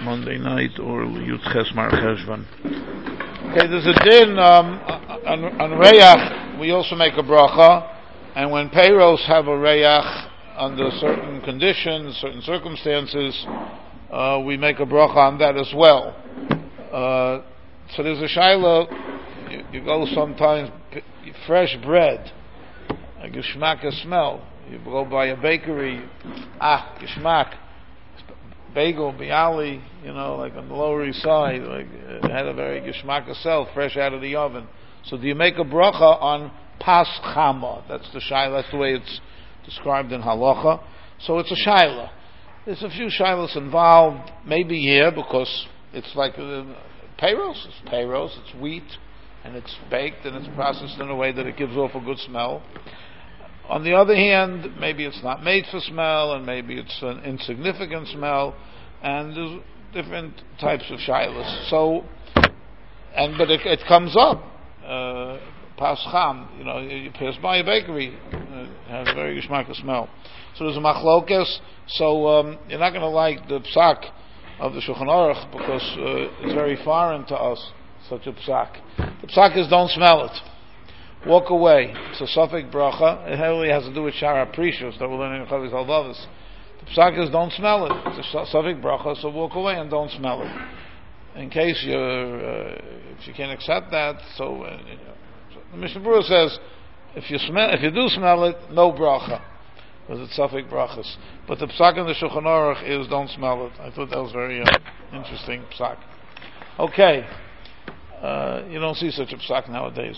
Monday night or Yud Ches Mar Cheshvan. Okay, there's a din on Reyach. We also make a bracha, and when payros have a Reyach under certain conditions, certain circumstances, we make a bracha on that as well. So there's a shaila. You go sometimes fresh bread, a geschmack, a smell. You go by a bakery, geschmack. Bagel, bialy, like on the Lower East Side, it had a very geschmack self, fresh out of the oven. So do you make a bracha on pas chama? That's the shaila. That's the way it's described in halacha. So it's a shaila. There's a few shailas involved. Maybe here because it's like payros. It's payros. It's wheat, and it's baked and it's processed in a way that it gives off a good smell. On the other hand, maybe it's not made for smell, and maybe it's an insignificant smell, and there's different types of shilas. So, but it comes up, pascham, you pass by a bakery, it has a very geschmack smell. So there's a machlokes. So you're not going to like the psak of the Shulchan Aruch because it's very foreign to us, such a psak. The psak is don't smell it. Walk away. It's a suffix bracha. It heavily has to do with Shara Precious that we're learning in Chavis Halvavis. The psak is don't smell it. It's a suffix bracha, so walk away and don't smell it. In case if you can't accept that, so the Mishnah Berurah says, if you do smell it, no bracha, because it's suffix brachas. But the psak in the Shulchan Aruch is don't smell it. I thought that was very interesting psak. Okay, you don't see such a psak nowadays.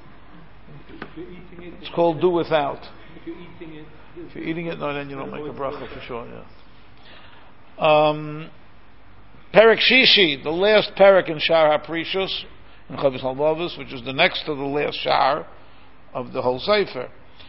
It's called do without. If you're eating it, no, then you don't make a bracha for sure. Yeah. Perek Shishi, the last perek in Shar HaPrishus in Chavis Halvavis, which is the next to the last shar of the whole sefer.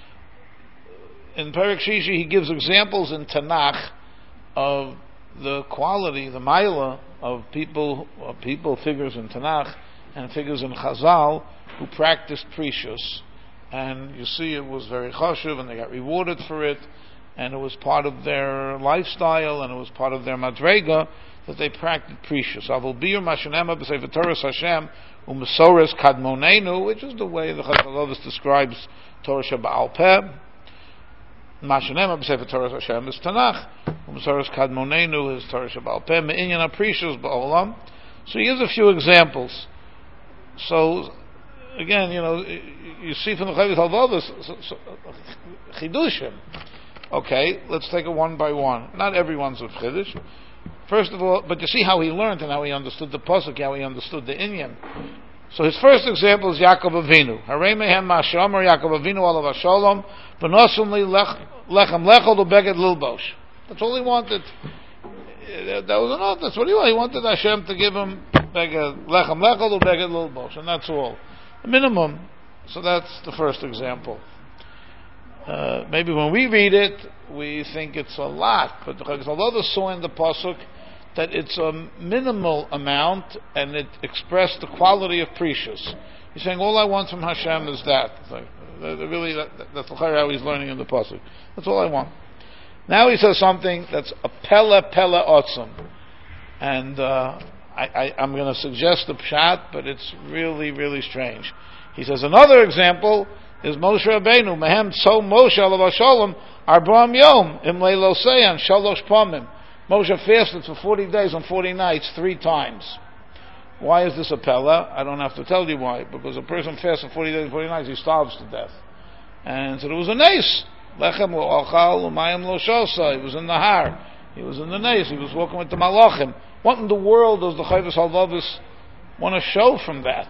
In Perek Shishi, he gives examples in Tanakh of the quality, the maila of people, figures in Tanakh and figures in Chazal who practiced Precious. And you see it was very chashuv, and they got rewarded for it, and it was part of their lifestyle, and it was part of their madrega that they practiced Precious. Avol bir mashenema b'sefer Torah Hashem u'mesoras kadmonenu, which is the way the Chazal describes Torah Sheba'al Peh. Mashenema b'sefer Torah Hashem is Tanakh. U'mesoras kadmonenu is Torah Sheba'al Peh. Me'inyan HaPrecious ba'olam. So here's a few examples. So again, you see from the Chavis Halvavis chidushim. Okay, let's take it one by one. Not everyone's a chidush. First of all, but you see how he learned and how he understood the pasuk, how he understood the inyan. So his first example is Yaakov Avinu. Harei mehem ma'ashamar Yaakov Avinu alav hashalom v'nosum li lechem lechol u'beged lilbosh. That's all he wanted. That was enough. That's what he wanted. He wanted Hashem to give him beged lechem lechol u'beged lilbosh, and that's all. The minimum. So that's the first example. Maybe when we read it, we think it's a lot, but the Chavis saw in the pasuk that it's a minimal amount, and it expressed the quality of Precious. He's saying, all I want from Hashem is that. That's how he's learning in the pasuk. That's all I want. Now he says something that's a pella otzum, and I'm going to suggest the pshat, but it's really, really strange. He says another example is Moshe Rabbeinu. Mehem tzo Moshe alav hashalom arba'am yom im leilo seyan shalosh pamim. Moshe fasted for 40 days and 40 nights 3 times. Why is this a pella? I don't have to tell you why. Because a person fasts for 40 days and 40 nights, he starves to death. And so there was a nes. Lechem lo achal u'mayim lo shosa. He was in the har. He was in the nes. He was walking with the malachim. What in the world does the Chavis Halvavis want to show from that?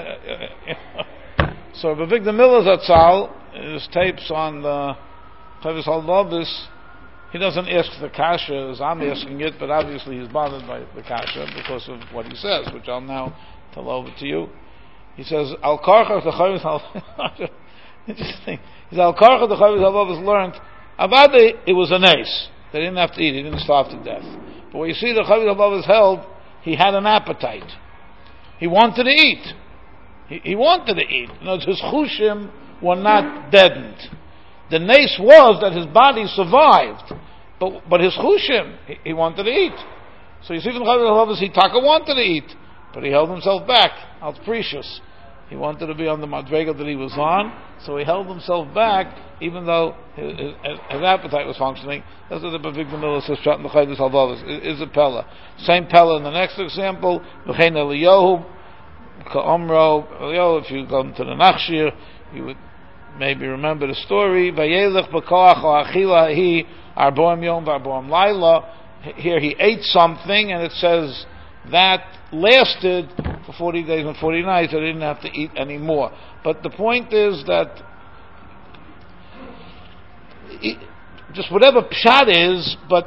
So Bavigdor Miller Zatzal, his tapes on the Chavis Halvavis, he doesn't ask the kasha as I'm asking it, but obviously he's bothered by the kasha because of what he says, which I'll now tell over to you. He says, Al Karcha the Chavis Halvavis, interesting. He says, Al Karcha the Chavis Halvavis learned, Avade, it was a nes. They didn't have to eat, he didn't starve to death. But what you see the Chavis Halvavis held, he had an appetite. He wanted to eat. He wanted to eat. His chushim were not deadened. The nes was that his body survived, but his chushim, he wanted to eat. So you see from Chavis Halavas, he Taka wanted to eat, but he held himself back. Al Precious. He wanted to be on the Madrega that he was on, so he held himself back, even though his appetite was functioning. That's what the Bavigda Miller says, Pshat in the Chavis Halavas, is a Pella. Same Pella in the next example, V'chein Eliyahu, Ka'omro, Eliyahu, if you go to the Nachshir, you would maybe remember the story, Vayelech b'koach ha'achila hi arboam yom v'arboam laila. Here he ate something, and it says that lasted for 40 days and 40 nights. I didn't have to eat anymore. But the point is that just whatever pshat is, but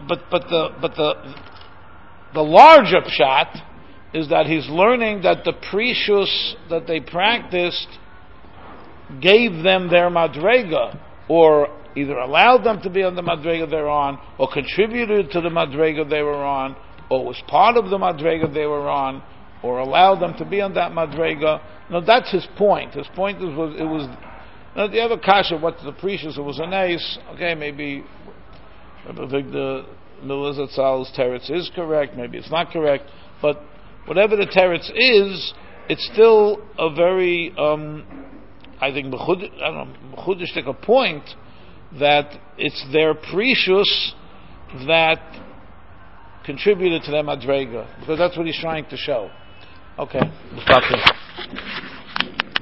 the larger pshat is that he's learning that the precious that they practiced gave them their madrega, or either allowed them to be on the madrega they're on, or contributed to the madrega they were on, or was part of the madrega they were on, or allowed them to be on that madrega. No, that's his point. His point is, it was now, the other kasha, what's the precious? It was an ace. Okay, maybe the Miller's Atzal's teretz is correct. Maybe it's not correct. But whatever the teretz is, it's still a very I think Mechudish take a point that it's their precious that contributed to their madrega, because that's what he's trying to show. Okay, we'll stop here.